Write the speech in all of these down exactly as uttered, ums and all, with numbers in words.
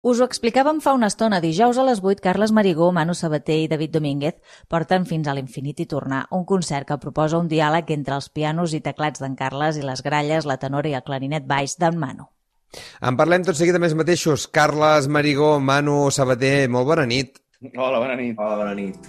Us ho explicàvem fa una estona. Dijous a les vuit, Carles Marigó, Manu Sabater i David Domínguez porten Fins a l'infinit i tornar, un concert que proposa un diàleg entre els pianos i teclats d'en Carles i les gralles, la tenora i el clarinet baix d'en Manu. En parlem tot seguit amb ells mateixos. Carles Marigó, Manu Sabater, molt bona nit. Hola, bona nit. Hola, bona nit.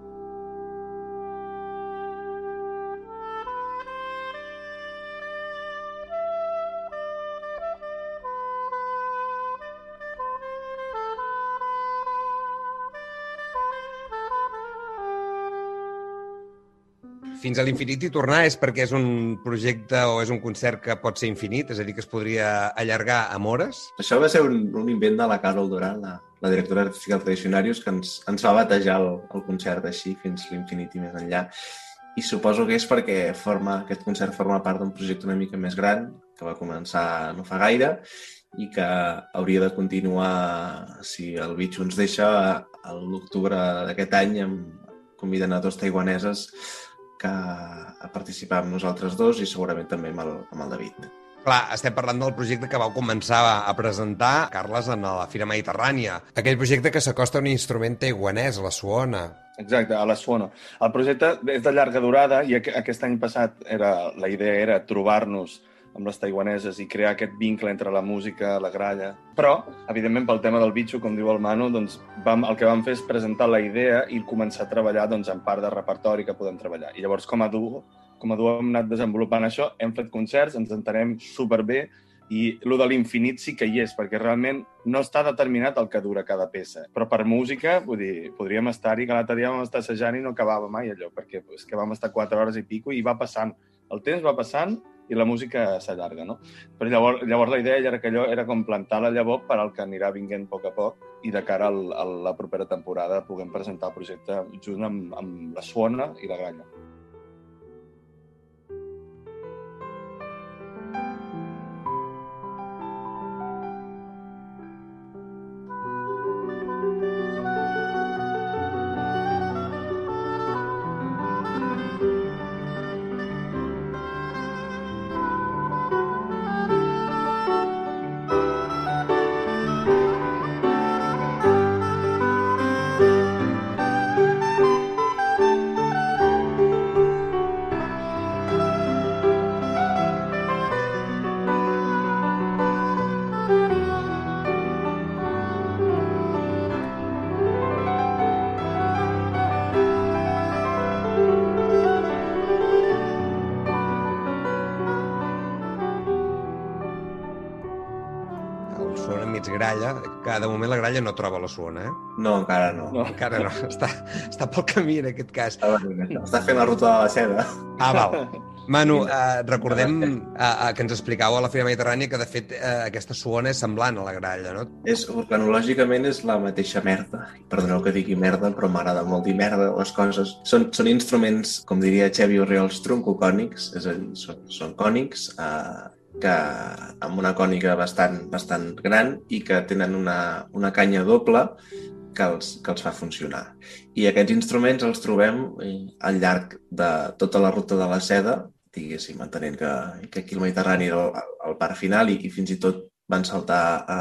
Fins a l'infinit i tornar és perquè és un projecte o és un concert que pot ser infinit, és a dir, que es podria allargar amb hores? Això va ser un, un invent de la Carol Duran, la, la directora artística del Tradicionarius, que ens, ens va batejar el, el concert així, fins l'infinit i més enllà. I suposo que és perquè forma, aquest concert forma part d'un projecte una mica més gran, que va començar no fa gaire, i que hauria de continuar, si el bitxo ens deixa, a l'octubre d'aquest any, amb, convidant a dos taiwaneses que a participar amb nosaltres dos i segurament també amb el, amb el David. Clar, estem parlant del projecte que vau començar a presentar, Carles, en la Fira Mediterrània. Aquell projecte que s'acosta a un instrument taiwanès, la suona. Exacte, a la suona. El projecte és de llarga durada i aquest any passat era, la idea era trobar-nos amb les taiwaneses i crear aquest vincle entre la música, la gralla. Però, evidentment, pel tema del bitxo, com diu el Manu, doncs, vam, el que vam fer és presentar la idea i començar a treballar doncs, en part de repertori que podem treballar. I llavors, com a duo, com a duo hem anat desenvolupant això, hem fet concerts, ens entenem superbé i el de l'infinit sí que hi és, perquè realment no està determinat el que dura cada peça. Però per música, vull dir, podríem estar-hi, que l'altre dia vam estar assajant i no acabava mai allò, perquè és que vam estar quatre hores i pico i va passant. El temps va passant i la música s'allarga, no? Però llavors, llavors la idea era que allò era com plantar la llavor per al que anirà vinguent a poc a poc i de cara al, a la propera temporada puguem presentar el projecte junt amb, amb la suona i la gralla. Gralla, que de moment la gralla no troba la suona, eh? No, encara no. no. Encara no, està, està pel camí en aquest cas. Està fent la ruta de la seda. Ah, val. Manu, eh, recordem eh, que ens explicàveu a la Fira Mediterrània que, de fet, eh, aquesta suona és semblant a la gralla, no? És, organològicament és la mateixa merda. Perdoneu que digui merda, però m'agrada molt dir merda. Les coses són, són instruments, com diria Xavi Orriols, troncocònics, és a dir, són, són cònics, eh, que amb una cònica bastant, bastant gran i que tenen una, una canya doble que els, que els fa funcionar. I aquests instruments els trobem al llarg de tota la ruta de la seda, diguéssim, entenent que, que aquí al Mediterrani era el, el part final i, i fins i tot van saltar a,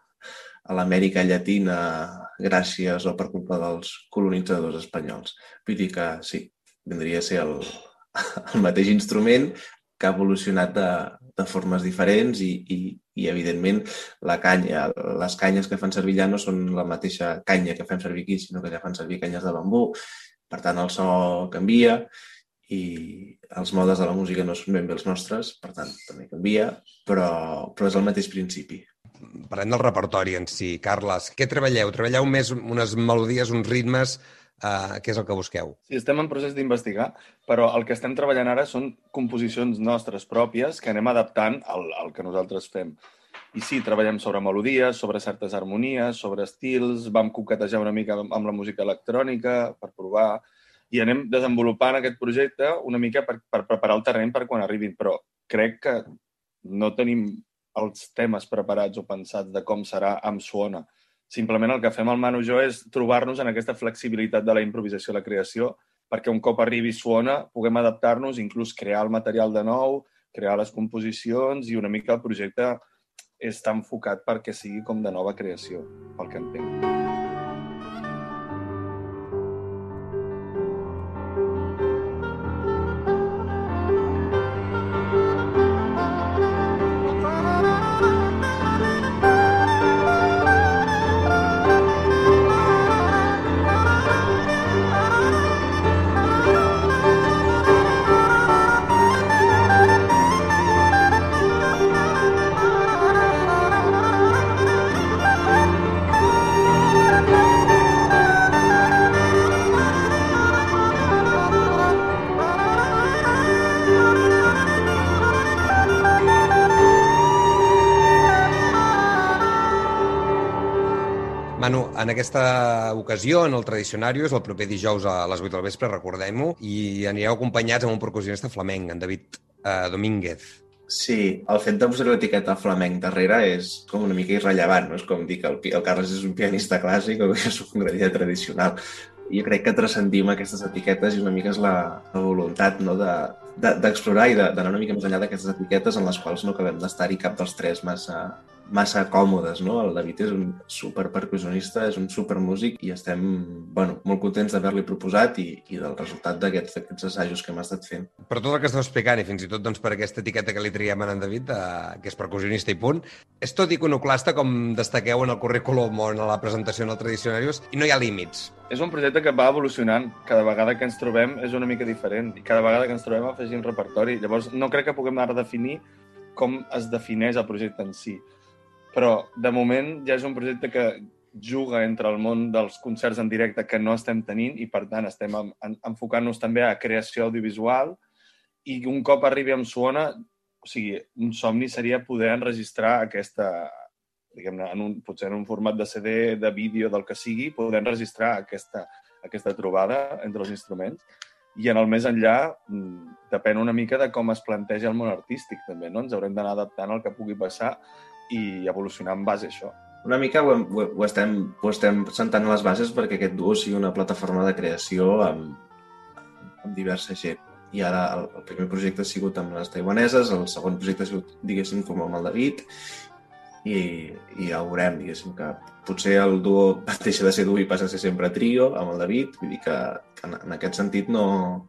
a l'Amèrica Llatina gràcies o per culpa dels colonitzadors espanyols. Vull dir que sí, vindria a ser el, el mateix instrument que ha evolucionat de, de formes diferents i, i, i, evidentment, la canya, les canyes que fan servir allà no són la mateixa canya que fem servir aquí, sinó que ja fan servir canyes de bambú. Per tant, el so canvia i els modes de la música no són ben bé els nostres, per tant, també canvia, però, però és el mateix principi. Parlem del repertori en si. Carles, què treballeu? Treballeu més unes melodies, uns ritmes. Uh, què és el que busqueu? Sí, estem en procés d'investigar, però el que estem treballant ara són composicions nostres pròpies que anem adaptant al, al que nosaltres fem. I sí, treballem sobre melodies, sobre certes harmonies, sobre estils, vam coquetejar una mica amb la música electrònica per provar i anem desenvolupant aquest projecte una mica per, per preparar el terreny per quan arribin, però crec que no tenim els temes preparats o pensats de com serà amb suona. Simplement el que fem el Manu i jo és trobar-nos en aquesta flexibilitat de la improvisació i la creació perquè un cop arribi suona puguem adaptar-nos, inclús crear el material de nou, crear les composicions i una mica el projecte està enfocat perquè sigui com de nova creació, pel que entenc. Manu, en aquesta ocasió, en el Tradicionarius, el proper dijous a les vuit del vespre, recordem-ho, i anireu acompanyats amb un percussionista flamenc, en David eh, Domínguez. Sí, el fet de posar l'etiqueta flamenc darrere és com una mica irrellevant, no? És com dir que el, el Carles és un pianista clàssic o que jo soc un graller tradicional. Jo crec que transcendim aquestes etiquetes i una mica és la, la voluntat, no? de, de, d'explorar i d'anar una mica més enllà d'aquestes etiquetes en les quals no acabem d'estar-hi cap dels tres massa, massa còmodes, no? El David és un superpercussionista, és un supermúsic i estem, bueno, molt contents d'haver-li proposat i, i del resultat d'aquests, d'aquests assajos que hem estat fent. Per tot el que esteu explicant i fins i tot doncs, per aquesta etiqueta que li triem a en David, eh, que és percussionista i punt, és tot iconoclasta com destaqueu en el currículum o en la presentació en el Tradicionarius i no hi ha límits. És un projecte que va evolucionant. Cada vegada que ens trobem és una mica diferent i cada vegada que ens trobem afegim repertori. Llavors, no crec que puguem ara definir com es defineix el projecte en si. Però, de moment, ja és un projecte que juga entre el món dels concerts en directe que no estem tenint i, per tant, estem enfocant-nos també a creació audiovisual i un cop arribi a Suona, o sigui, un somni seria poder enregistrar aquesta, diguem-ne, en un, potser en un format de C D, de vídeo, del que sigui, poder enregistrar aquesta, aquesta trobada entre els instruments. I en el més enllà depèn una mica de com es planteja el món artístic, també, no? Ens haurem d'anar adaptant al que pugui passar i evolucionar en base a això. Una mica ho, ho, ho, estem, ho estem sentant les bases perquè aquest duo sigui una plataforma de creació amb, amb diversa gent. I ara el, el primer projecte ha sigut amb les taiwaneses, el segon projecte ha sigut, diguéssim, com amb el David, i, i ja ho veurem, diguéssim, que potser el duo deixa de ser duo i passa a ser sempre trio amb el David, vull dir que, que en, en aquest sentit no,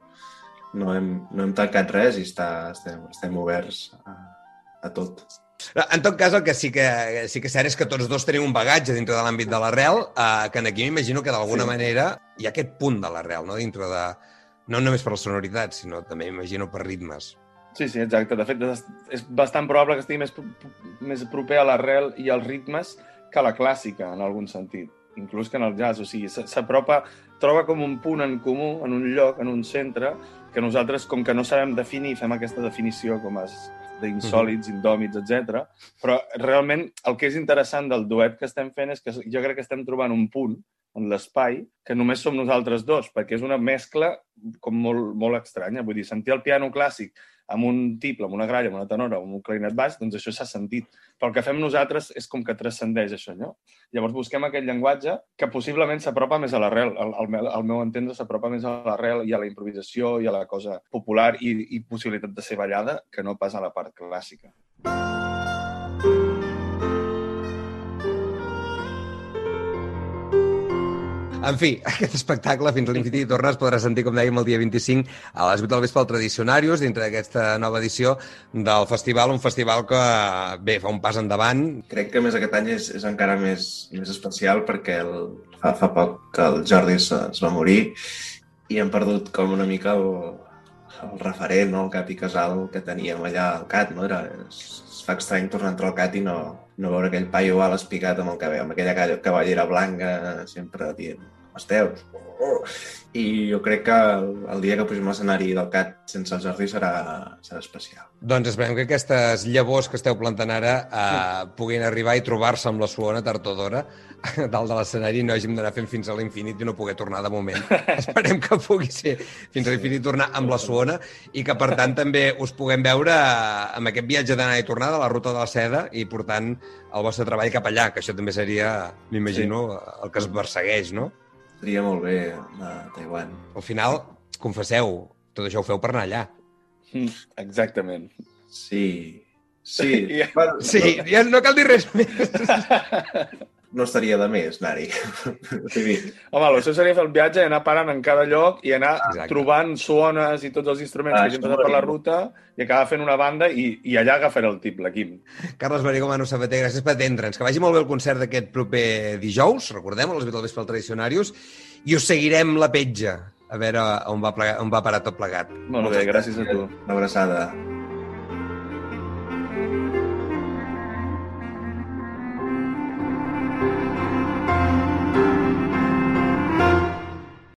no, hem, no hem tancat res i està, estem, estem oberts a, a tot. En tot cas, el que sí que, sí que és cert és que tots dos tenim un bagatge dintre de l'àmbit de l'arrel, eh, que aquí m'imagino que d'alguna sí. manera hi ha aquest punt de l'arrel, no? Dintre de... No només per les sonoritats, sinó també m'imagino per ritmes. Sí, sí, exacte. De fet, és bastant probable que estigui més, més proper a l'arrel i als ritmes que a la clàssica, en algun sentit. Inclús que en el jazz. O sigui, s'apropa, troba com un punt en comú, en un lloc, en un centre, que nosaltres, com que no sabem definir, fem aquesta definició com es... d'insòlids, indòmits, etcètera. Però realment el que és interessant del duet que estem fent és que jo crec que estem trobant un punt en l'espai que només som nosaltres dos, perquè és una mescla com molt, molt estranya. Vull dir, sentir el piano clàssic amb un tiple, amb una gralla, amb una tenora, amb un clarinet baix, doncs això s'ha sentit. Però el que fem nosaltres és com que transcendeix això, no? Llavors busquem aquest llenguatge que possiblement s'apropa més a l'arrel. Al, al, al meu entendre s'apropa més a l'arrel i a la improvisació i a la cosa popular i, i possibilitat de ser ballada que no pas a la part clàssica. En fi, aquest espectacle fins a l'infinit i torna es podrà sentir, com dèiem, el dia vint-i-cinc a les vuit del vespre al Tradicionarius, dintre d'aquesta nova edició del festival, un festival que, bé, fa un pas endavant. Crec que més aquest any és, és encara més, més especial perquè el, fa, fa poc que el Jordi es, es va morir i hem perdut com una mica el, el referent, no? El cap i casal que teníem allà al C A T, no? Era, es, es fa estrany tornar a entrar al C A T i no, no veure aquell paio alt espigat amb, el cabell, amb aquella cavallera blanca sempre dient Esteus. I jo crec que el, el dia que posem l'escenari del C A T sense el Jordi serà, serà especial. Doncs esperem que aquestes llavors que esteu plantant ara eh, puguin arribar i trobar-se amb la Suona tard o d'hora dalt de l'escenari i no hàgim d'anar fent fins a l'infinit i no poder tornar de moment. Esperem que pugui ser fins a l'infinit tornar amb la Suona i que, per tant, també us puguem veure amb aquest viatge d'anar i tornada a la ruta de la seda i portant el vostre treball cap allà, que això també seria, m'imagino, sí. el que es persegueix, no? Seria molt bé a Taiwan. Al final, confesseu, tot això ho feu per anar allà. Exactament. Sí, Sí, I- bueno, Sí, ja no cal dir res més. no, no estaria de més anar-hi. Home, el seu seria fer el viatge i anar parant en cada lloc i anar Exacte. trobant sones i tots els instruments Ah, que hagin això passat per la m'agrada. ruta i acabar fent una banda i, i allà agafaré el tip, l'Quim. Carles Barigó, Manu Sabater, gràcies per atendre'ns. Que vagi molt bé el concert d'aquest proper dijous, recordem, a les vuit del vespre al Tradicionarius, i us seguirem la petja, a veure on va, plegar, on va parar tot plegat. Molt bé, gràcies a tu. Una abraçada.